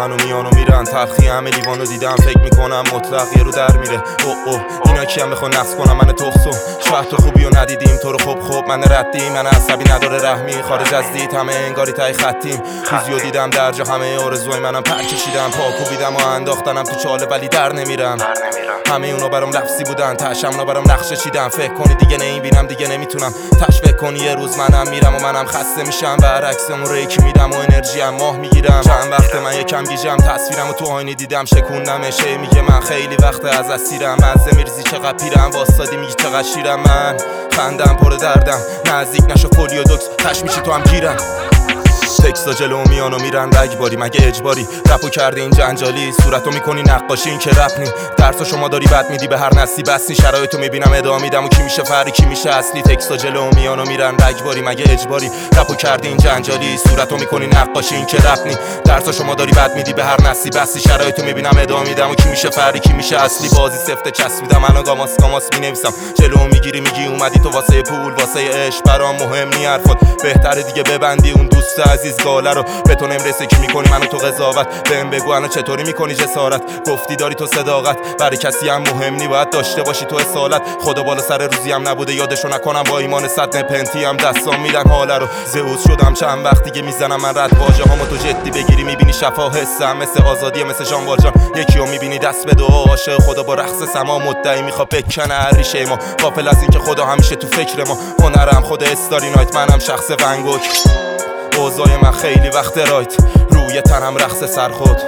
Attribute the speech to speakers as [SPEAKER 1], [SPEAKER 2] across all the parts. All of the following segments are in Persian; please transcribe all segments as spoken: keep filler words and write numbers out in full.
[SPEAKER 1] میان و میان و میرن. تلخی همه لیوانو دیدم فکر میکنم مطلق یه رو در میره. اوه اوه اینا کیم بخوان نقص کنم من تخصم. شاید تو خوبی و ندیدیم تو رو خوب خوب من ردی. من عصبی نداره رحمی خارج از دید همه انگاری تای خطیم. چیزیو دیدم در جا همه آرزوهای منم پر کشیدم. پا کوبیدم و انداختنم تو چاله ولی در نمیرم. همه اونا برام لفظی بودن تاشم اونا برام نقشه چیدن. فکر کنی دیگه نمیبینم دیگه نمیتونم تش فکر کنی یه روز منم میرم و منم خسته میشم. برعکس اون ریک میدم و انرژی هم ماه میگیرم. چند وقت من یکم گیجم تصویرم و تو آینه دیدم شکوندمش. میگه من خیلی وقت از اسیرم. مزه میرزی چقدر پیرم واسادی میگی چقدر شیرم. من خندم پر دردم نزدیک نشو پولیو دوکس تش میشی تو هم گیرم. تکستا جلو میان و میرن رگباری مگه اجباری. رپو کرده این جنجالی صورتو میکنی نقاشی این که رپ نی. درسو شما داری بد میدی به هر نسلی بس نی. شرایطو میبینم ادامه میدم و کی میشه فری کی میشه اصلی. تکستا جلو میان و میرن رگباری مگه اجباری. رپو کرده این جنجالی صورتو میکنی نقاشی این که رپ نی. درسو شما داری بد میدی به هر نسلی بس نی. شرایطو میبینم ادامه میدم و کی میشه فری کی میشه اصلی. بازی سفته چسبیدم منو گاماس گاماس مینویسم. جلو میگیری میگی اومدی تو واسه پول واسه عشق برام مهم نی حرفات. بهتره دیگه ببندی اون دوست عزیز گاله رو. به تو نمیرسه کی میکنی منو تو قضاوت. بهم بگو الان چطوری میکنی جسارت. گفتی داری تو صداقت برای کسی هم مهم نی باید داشته باشی تو اصالت. خدا بالا سر روزی هم نبوده یادشو نکنم با ایمان صد نپنتی هم دستام میدن حاله رو. زئوس شدم چند وقت دیگه میزنم من رد واژه هامو تو جدی بگیری میبینی شفا حسم مثل آزادی مثل ژان والژان. یکیو میبینی دست به دعا عاشق خدا با رقص سما مدعی میخواد بکنه هر ریشه ما. غافل از اینکه خدا همیشه تو فکر ما. هنرم خود استاری نایت منم شخص ونگوک. اوضاع من خیلی وقت رایت روی تنم رقص سر خود.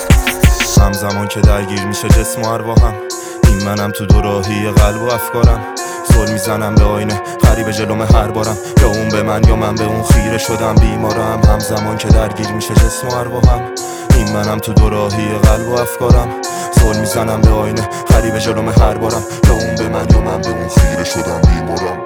[SPEAKER 1] همزمان که درگیر میشه جسم و ارواحم این منم تو دوراهی قلب و افکارم. زل میزنم به آینه غریبه جلوم هر بارم. یا اون به من یا من به اون خیره شدم بیمارم. همزمان که درگیر میشه جسم و ارواحم این منم تو دوراهی قلب و افکارم. زل میزنم به آینه غریبه جلوم هر بارم. یا اون به من یا من به اون خیره شدم بیمارم.